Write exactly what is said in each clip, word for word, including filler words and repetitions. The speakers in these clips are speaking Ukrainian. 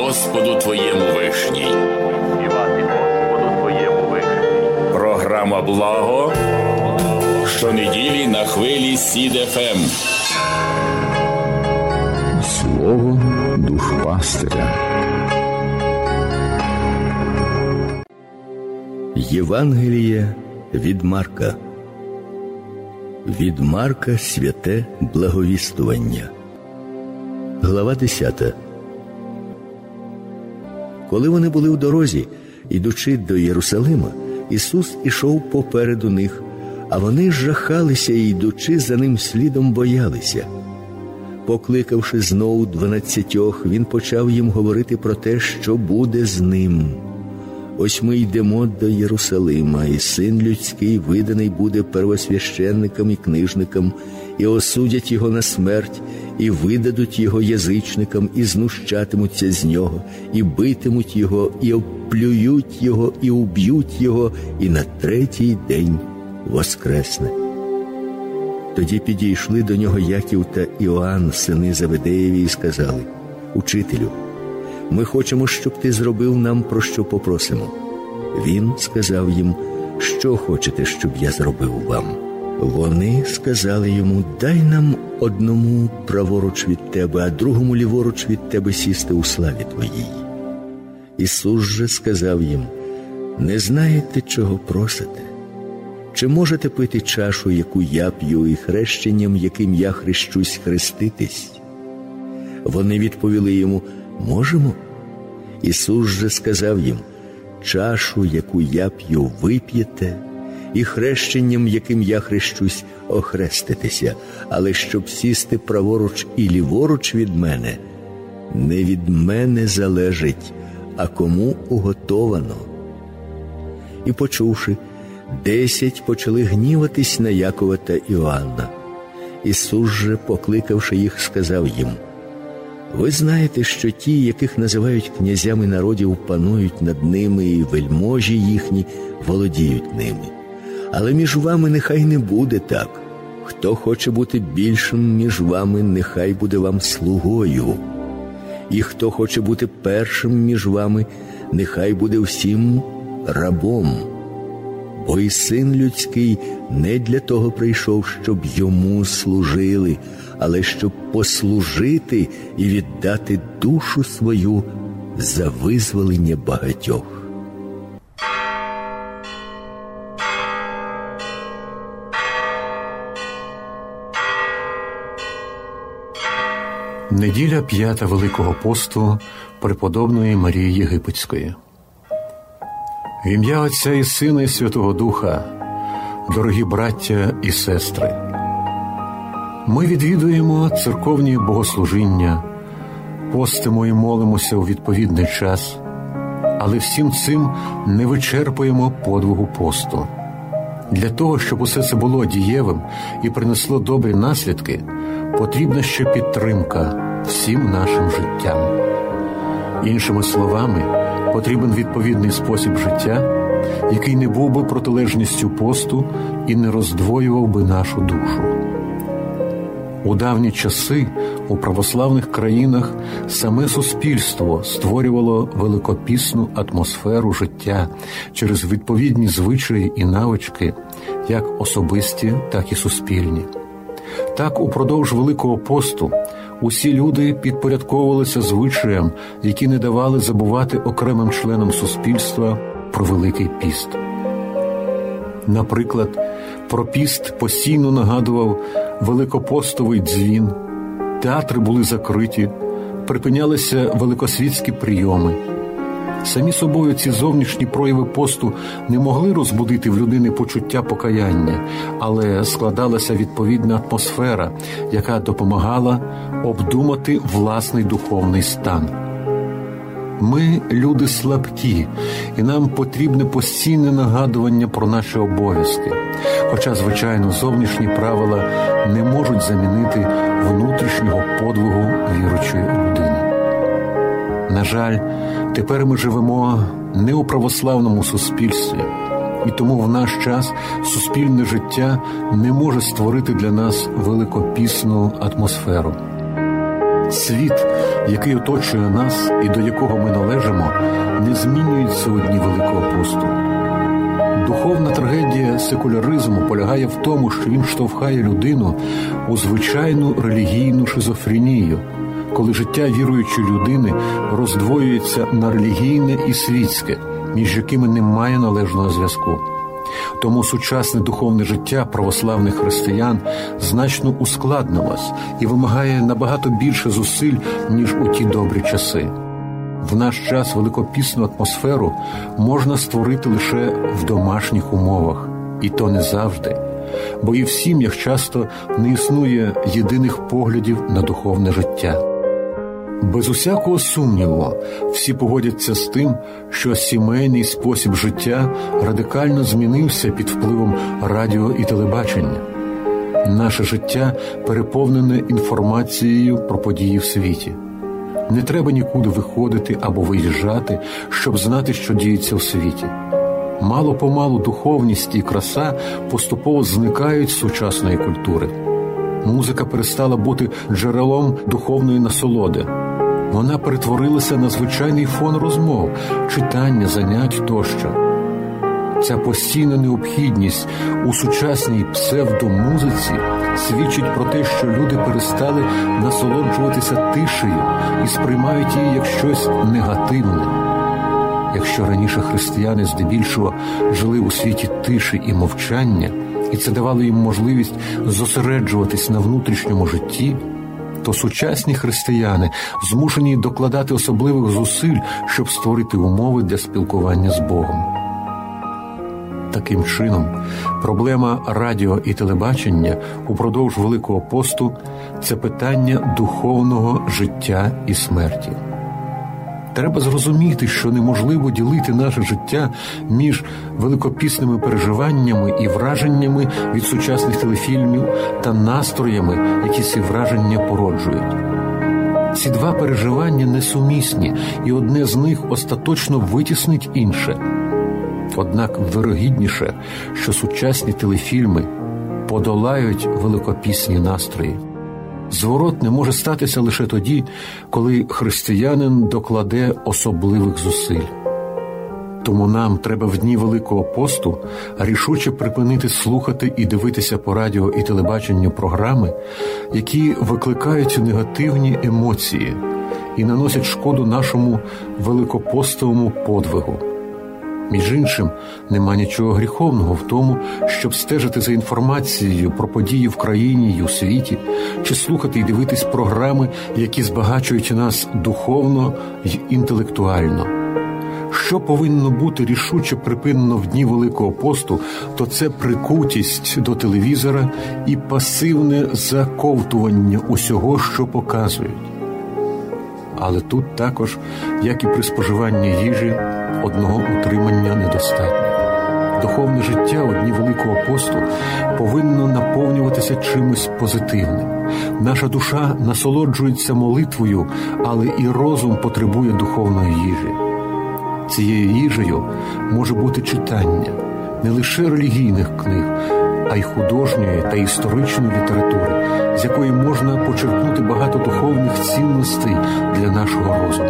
Господу твоєму вишній. Співати Господу твоєму вишній. Програма «Благо» щонеділі на хвилі Сід еф ем. Слово душпастиря. Євангеліє від Марка. Від Марка святе благовістування. Глава десята. Коли вони були в дорозі, ідучи до Єрусалима, Ісус ішов попереду них, а вони жахалися і, йдучи за ним слідом, боялися. Покликавши знову дванадцятьох, він почав їм говорити про те, що буде з ним. Ось ми йдемо до Єрусалима, і Син людський виданий буде первосвященникам і книжникам, і осудять його на смерть, і видадуть його язичникам, і знущатимуться з нього, і битимуть його, і обплюють його, і уб'ють його, і на третій день воскресне. Тоді підійшли до нього Яків та Іоанн, сини Заведеєві, і сказали: «Учителю, ми хочемо, щоб ти зробив нам, про що попросимо». Він сказав їм: «Що хочете, щоб я зробив вам?» Вони сказали йому: «Дай нам одному праворуч від тебе, а другому ліворуч від тебе сісти у славі твоїй». Ісус же сказав їм: «Не знаєте, чого просите? Чи можете пити чашу, яку я п'ю, і хрещенням, яким я хрещусь, хреститись?» Вони відповіли йому: «Можемо». Ісус же сказав їм: «Чашу, яку я п'ю, вип'єте, і хрещенням, яким я хрещусь, охреститеся, але щоб сісти праворуч і ліворуч від мене, не від мене залежить, а кому уготовано». І, почувши, десять почали гніватись на Якова та Іоанна. Ісус же, покликавши їх, сказав їм: «Ви знаєте, що ті, яких називають князями народів, панують над ними, і вельможі їхні володіють ними. Але між вами нехай не буде так. Хто хоче бути більшим між вами, нехай буде вам слугою. І хто хоче бути першим між вами, нехай буде всім рабом. Бо і Син людський не для того прийшов, щоб йому служили, але щоб послужити і віддати душу свою за визволення багатьох». Неділя п'ята Великого посту преподобної Марії Єгипетської. В ім'я Отця і Сина і Святого Духа, дорогі браття і сестри, ми відвідуємо церковні богослужіння, постимо і молимося у відповідний час, але всім цим не вичерпуємо подвигу посту. Для того, щоб усе це було дієвим і принесло добрі наслідки, потрібна ще підтримка всім нашим життям. Іншими словами, потрібен відповідний спосіб життя, який не був би протилежністю посту і не роздвоював би нашу душу. У давні часи у православних країнах саме суспільство створювало великопісну атмосферу життя через відповідні звичаї і навички, як особисті, так і суспільні. Так, упродовж Великого посту усі люди підпорядковувалися звичаям, які не давали забувати окремим членам суспільства про Великий піст. Наприклад, про піст постійно нагадував великопостовий дзвін, театри були закриті, припинялися великосвітські прийоми. Самі собою ці зовнішні прояви посту не могли розбудити в людини почуття покаяння, але складалася відповідна атмосфера, яка допомагала обдумати власний духовний стан. Ми – люди слабкі, і нам потрібне постійне нагадування про наші обов'язки. Хоча, звичайно, зовнішні правила не можуть замінити внутрішнього подвигу віруючої людини. На жаль, тепер ми живемо не у православному суспільстві, і тому в наш час суспільне життя не може створити для нас великопісну атмосферу. Світ, який оточує нас і до якого ми належимо, не змінюється у дні Великого посту. Духовна трагедія секуляризму полягає в тому, що він штовхає людину у звичайну релігійну шизофренію, коли життя віруючої людини роздвоюється на релігійне і світське, між якими немає належного зв'язку. Тому сучасне духовне життя православних християн значно ускладнилось і вимагає набагато більше зусиль, ніж у ті добрі часи. В наш час великопісну атмосферу можна створити лише в домашніх умовах, і то не завжди, бо і в сім'ях часто не існує єдиних поглядів на духовне життя. Без усякого сумніву, всі погодяться з тим, що сімейний спосіб життя радикально змінився під впливом радіо і телебачення. Наше життя переповнене інформацією про події в світі. Не треба нікуди виходити або виїжджати, щоб знати, що діється в світі. Мало-помалу духовність і краса поступово зникають з сучасної культури. Музика перестала бути джерелом духовної насолоди. Вона перетворилася на звичайний фон розмов, читання, занять тощо. Ця постійна необхідність у сучасній псевдомузиці свідчить про те, що люди перестали насолоджуватися тишею і сприймають її як щось негативне. Якщо раніше християни здебільшого жили у світі тиші і мовчання, і це давало їм можливість зосереджуватись на внутрішньому житті, то сучасні християни змушені докладати особливих зусиль, щоб створити умови для спілкування з Богом. Таким чином, проблема радіо і телебачення упродовж Великого посту – це питання духовного життя і смерті. Треба зрозуміти, що неможливо ділити наше життя між великопісними переживаннями і враженнями від сучасних телефільмів та настроями, які ці враження породжують. Ці два переживання несумісні, і одне з них остаточно витіснить інше. Однак вирогідніше, що сучасні телефільми подолають великопісні настрої. Зворотне може статися лише тоді, коли християнин докладе особливих зусиль. Тому нам треба в дні Великого посту рішуче припинити слухати і дивитися по радіо і телебаченню програми, які викликають негативні емоції і наносять шкоду нашому великопостовому подвигу. Між іншим, нема нічого гріховного в тому, щоб стежити за інформацією про події в країні і у світі, чи слухати і дивитись програми, які збагачують нас духовно й інтелектуально. Що повинно бути рішуче припинено в дні Великого посту, то це прикутість до телевізора і пасивне заковтування усього, що показують. Але тут також, як і при споживанні їжі, одного утримання недостатньо. Духовне життя у дні Великого посту повинно наповнюватися чимось позитивним. Наша душа насолоджується молитвою, але і розум потребує духовної їжі. Цією їжею може бути читання не лише релігійних книг, а й художньої та історичної літератури, з якої можна почерпнути багато духовних цінностей для нашого розуму.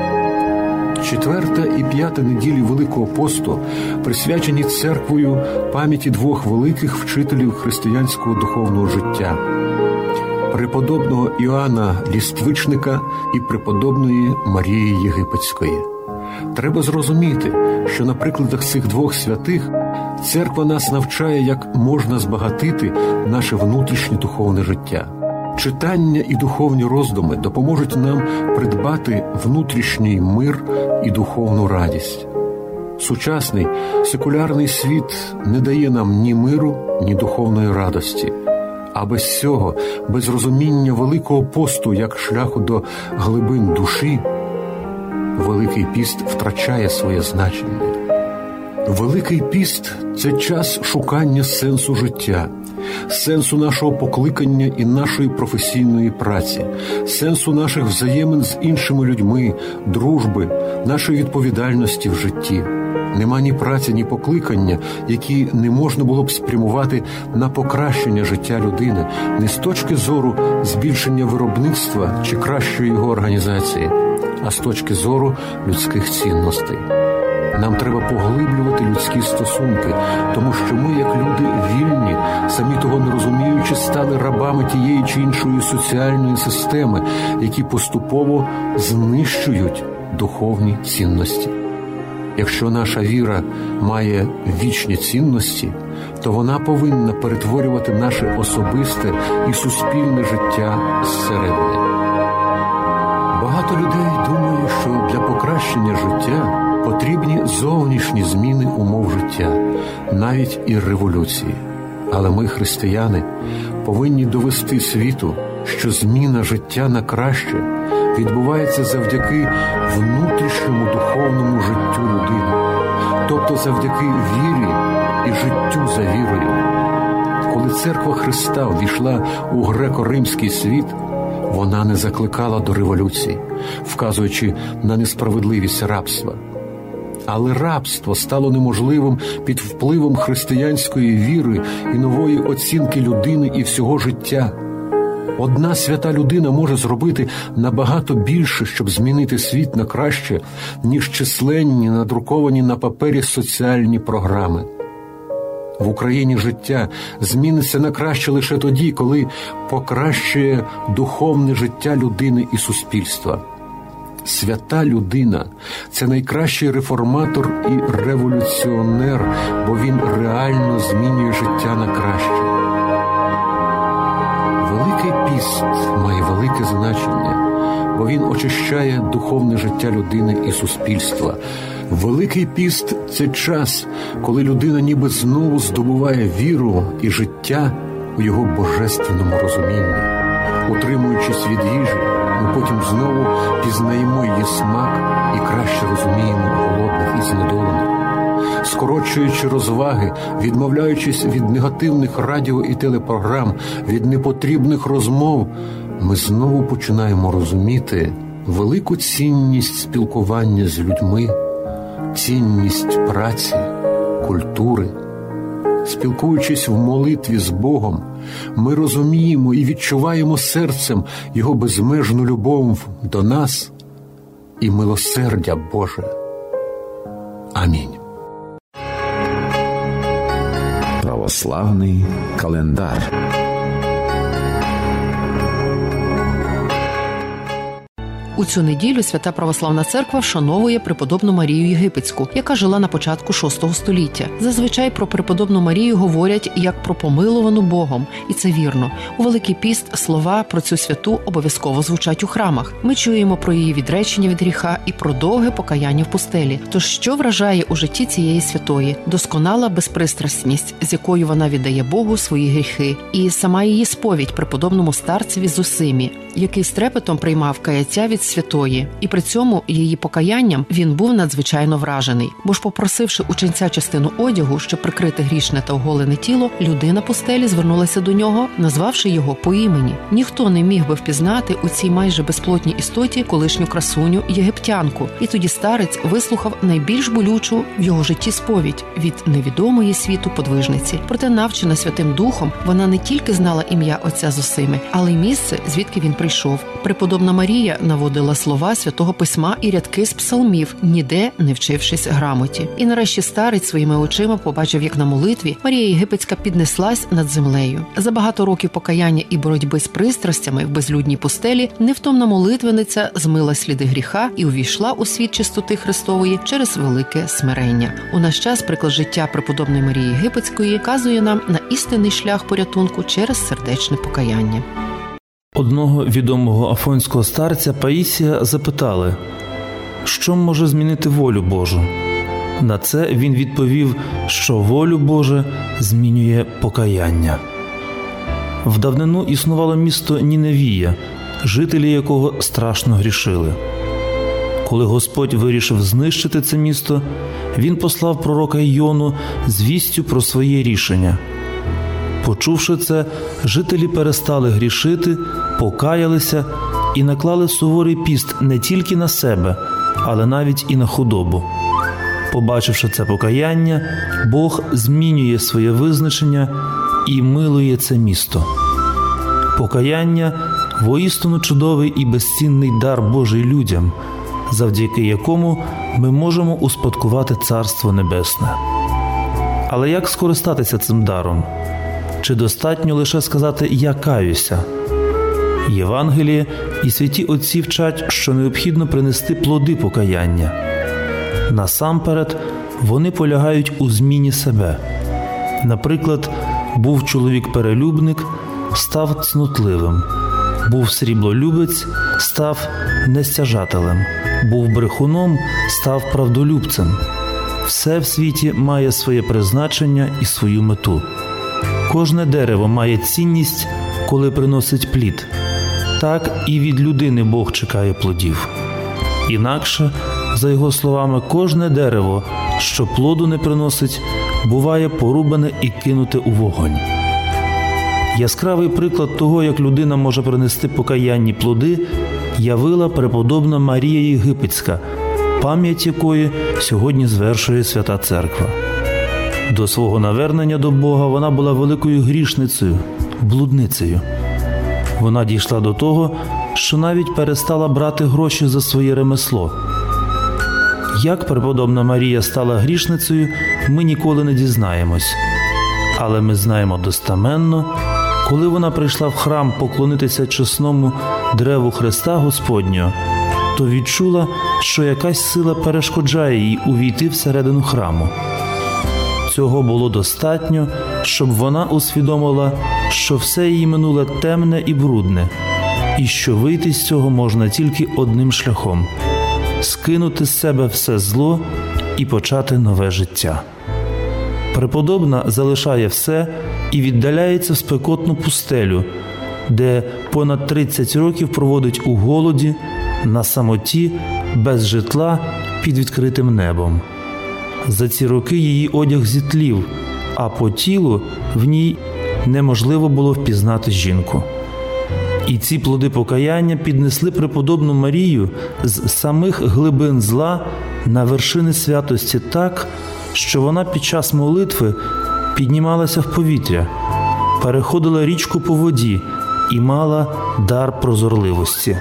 Четверта і п'ята неділі Великого посту присвячені церквою пам'яті двох великих вчителів християнського духовного життя – преподобного Іоанна Ліствичника і преподобної Марії Єгипетської. Треба зрозуміти, що на прикладах цих двох святих церква нас навчає, як можна збагатити наше внутрішнє духовне життя. Читання і духовні роздуми допоможуть нам придбати внутрішній мир і духовну радість. Сучасний секулярний світ не дає нам ні миру, ні духовної радості. А без цього, без розуміння Великого посту як шляху до глибин душі, Великий піст втрачає своє значення. Великий піст – це час шукання сенсу життя, сенсу нашого покликання і нашої професійної праці, сенсу наших взаємин з іншими людьми, дружби, нашої відповідальності в житті. Нема ні праці, ні покликання, які не можна було б спрямувати на покращення життя людини, не з точки зору збільшення виробництва чи кращої його організації, а з точки зору людських цінностей. Нам треба поглиблювати людські стосунки, тому що ми, як люди вільні, самі того не розуміючи, стали рабами тієї чи іншої соціальної системи, які поступово знищують духовні цінності. Якщо наша віра має вічні цінності, то вона повинна перетворювати наше особисте і суспільне життя зсередини. Багато людей думає, що для покращення життя потрібні зовнішні зміни умов життя, навіть і революції. Але ми, християни, повинні довести світу, що зміна життя на краще відбувається завдяки внутрішньому духовному життю людини, тобто завдяки вірі і життю за вірою. Коли Церква Христа увійшла у греко-римський світ, вона не закликала до революції, вказуючи на несправедливість рабства. Але рабство стало неможливим під впливом християнської віри і нової оцінки людини і всього життя. Одна свята людина може зробити набагато більше, щоб змінити світ на краще, ніж численні, надруковані на папері соціальні програми. В Україні життя зміниться на краще лише тоді, коли покращує духовне життя людини і суспільства. Свята людина – це найкращий реформатор і революціонер, бо він реально змінює життя на краще. Великий піст має велике значення, бо він очищає духовне життя людини і суспільства. Великий піст – це час, коли людина ніби знову здобуває віру і життя у його божественному розумінні. Утримуючись від їжі, ми потім знову пізнаємо її смак і краще розуміємо голодних і знедолених. Скорочуючи розваги, відмовляючись від негативних радіо і телепрограм, від непотрібних розмов, ми знову починаємо розуміти велику цінність спілкування з людьми, цінність праці, культури. Спілкуючись в молитві з Богом, ми розуміємо і відчуваємо серцем Його безмежну любов до нас і милосердя Боже. Амінь. Православний календар. У цю неділю Свята Православна Церква вшановує преподобну Марію Єгипетську, яка жила на початку шостого століття. Зазвичай про преподобну Марію говорять як про помилувану Богом, і це вірно. У Великий піст слова про цю святу обов'язково звучать у храмах. Ми чуємо про її відречення від гріха і про довге покаяння в пустелі. Тож що вражає у житті цієї святої? Досконала безпристрасність, з якою вона віддає Богу свої гріхи, і сама її сповідь преподобному старцеві Зосимі, який з трепетом приймав каяття від святої, і при цьому її покаянням він був надзвичайно вражений. Бо ж, попросивши у ченця частину одягу, щоб прикрити грішне та оголене тіло, людина пустелі звернулася до нього, назвавши його по імені. Ніхто не міг би впізнати у цій майже безплотній істоті колишню красуню єгиптянку. І тоді старець вислухав найбільш болючу в його житті сповідь від невідомої світу подвижниці. Проте, навчена Святим Духом, вона не тільки знала ім'я отця Зосими, але й місце, звідки він прийшов. Преподобна Марія наводила слова Святого Письма і рядки з псалмів, ніде не вчившись грамоті. І нарешті старець своїми очима побачив, як на молитві Марія Єгипетська піднеслась над землею. За багато років покаяння і боротьби з пристрастями в безлюдній пустелі невтомна молитвениця змила сліди гріха і увійшла у світ чистоти Христової через велике смирення. У наш час приклад життя преподобної Марії Єгипетської вказує нам на істинний шлях порятунку через сердечне покаяння. Одного відомого афонського старця Паїсія запитали, що може змінити волю Божу. На це він відповів, що волю Божу змінює покаяння. В давнину існувало місто Ніневія, жителі якого страшно грішили. Коли Господь вирішив знищити це місто, він послав пророка Йону з вістю про своє рішення. Почувши це, жителі перестали грішити, покаялися і наклали суворий піст не тільки на себе, але навіть і на худобу. Побачивши це покаяння, Бог змінює своє визначення і милує це місто. Покаяння – воістину чудовий і безцінний дар Божий людям, завдяки якому ми можемо успадкувати Царство Небесне. Але як скористатися цим даром? Чи достатньо лише сказати «я каюся»? Євангеліє і святі отці вчать, що необхідно принести плоди покаяння. Насамперед, вони полягають у зміні себе. Наприклад, був чоловік-перелюбник, став цнотливим, був сріблолюбець, став нестяжателем, був брехуном, став правдолюбцем. Все в світі має своє призначення і свою мету. Кожне дерево має цінність, коли приносить плід. Так і від людини Бог чекає плодів. Інакше, за його словами, кожне дерево, що плоду не приносить, буває порубане і кинуте у вогонь. Яскравий приклад того, як людина може принести покаянні плоди, явила преподобна Марія Єгипетська, пам'ять якої сьогодні звершує Свята Церква. До свого навернення до Бога вона була великою грішницею, блудницею. Вона дійшла до того, що навіть перестала брати гроші за своє ремесло. Як преподобна Марія стала грішницею, ми ніколи не дізнаємось. Але ми знаємо достеменно, коли вона прийшла в храм поклонитися чесному древу Христа Господнього, то відчула, що якась сила перешкоджає їй увійти всередину храму. Цього було достатньо, щоб вона усвідомила, що все її минуле темне і брудне, і що вийти з цього можна тільки одним шляхом – скинути з себе все зло і почати нове життя. Преподобна залишає все і віддаляється в спекотну пустелю, де понад тридцять років проводить у голоді, на самоті, без житла, під відкритим небом. За ці роки її одяг зітлів, а по тілу в ній неможливо було впізнати жінку. І ці плоди покаяння піднесли преподобну Марію з самих глибин зла на вершини святості так, що вона під час молитви піднімалася в повітря, переходила річку по воді і мала дар прозорливості.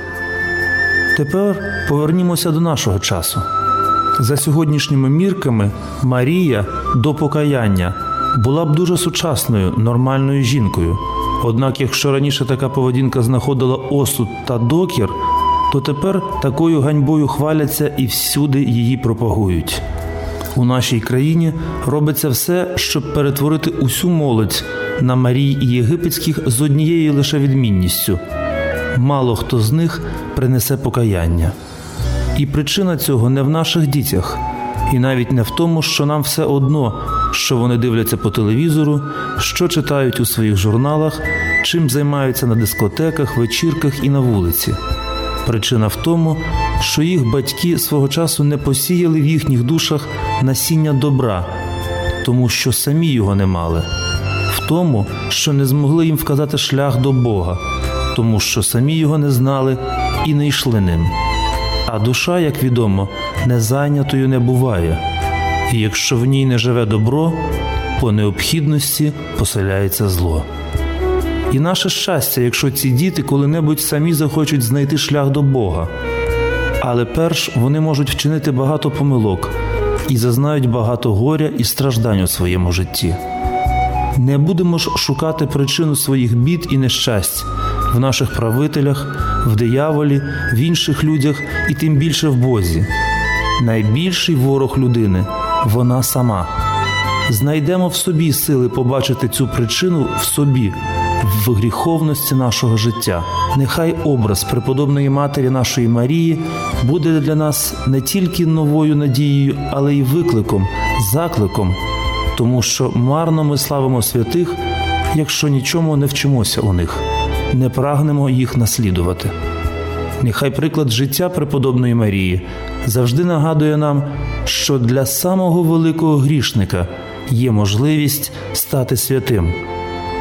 Тепер повернімося до нашого часу. За сьогоднішніми мірками Марія до покаяння була б дуже сучасною, нормальною жінкою. Однак, якщо раніше така поведінка знаходила осуд та докір, то тепер такою ганьбою хваляться і всюди її пропагують. У нашій країні робиться все, щоб перетворити усю молодь на Марій Єгипетських з однією лише відмінністю. Мало хто з них принесе покаяння. І причина цього не в наших дітях, і навіть не в тому, що нам все одно, що вони дивляться по телевізору, що читають у своїх журналах, чим займаються на дискотеках, вечірках і на вулиці. Причина в тому, що їх батьки свого часу не посіяли в їхніх душах насіння добра, тому що самі його не мали. В тому, що не змогли їм вказати шлях до Бога, тому що самі його не знали і не йшли ним. А душа, як відомо, незайнятою не буває. І якщо в ній не живе добро, по необхідності поселяється зло. І наше щастя, якщо ці діти коли-небудь самі захочуть знайти шлях до Бога. Але перш вони можуть вчинити багато помилок і зазнають багато горя і страждань у своєму житті. Не будемо ж шукати причину своїх бід і нещасть в наших правителях, в дияволі, в інших людях і тим більше в Бозі. Найбільший ворог людини – вона сама. Знайдемо в собі сили побачити цю причину в собі, в гріховності нашого життя. Нехай образ преподобної Матері нашої Марії буде для нас не тільки новою надією, але й викликом, закликом, тому що марно ми славимо святих, якщо нічому не вчимося у них, не прагнемо їх наслідувати. Нехай приклад життя преподобної Марії завжди нагадує нам, що для самого великого грішника є можливість стати святим.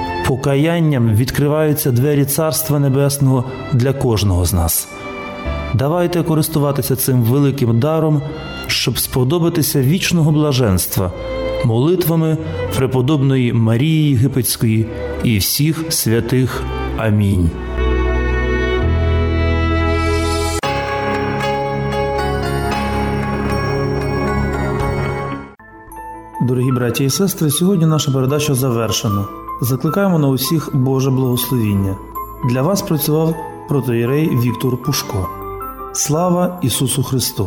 Покаянням відкриваються двері Царства Небесного для кожного з нас. Давайте користуватися цим великим даром, щоб сподобатися вічного блаженства молитвами преподобної Марії Єгипетської і всіх святих. Амінь. Дорогі браті і сестри, сьогодні наша передача завершена. Закликаємо на усіх Боже благословіння. Для вас працював протоієрей Віктор Пушко. Слава Ісусу Христу!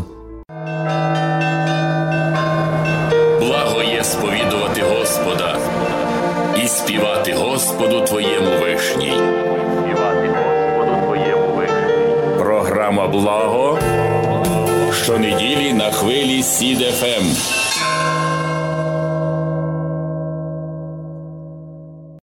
Благо є сповідувати Господа і співати Господу твоєму вишній. Співати Господу твоєму вишній. Програма «Благо» щонеділі на хвилі СІД еф ем.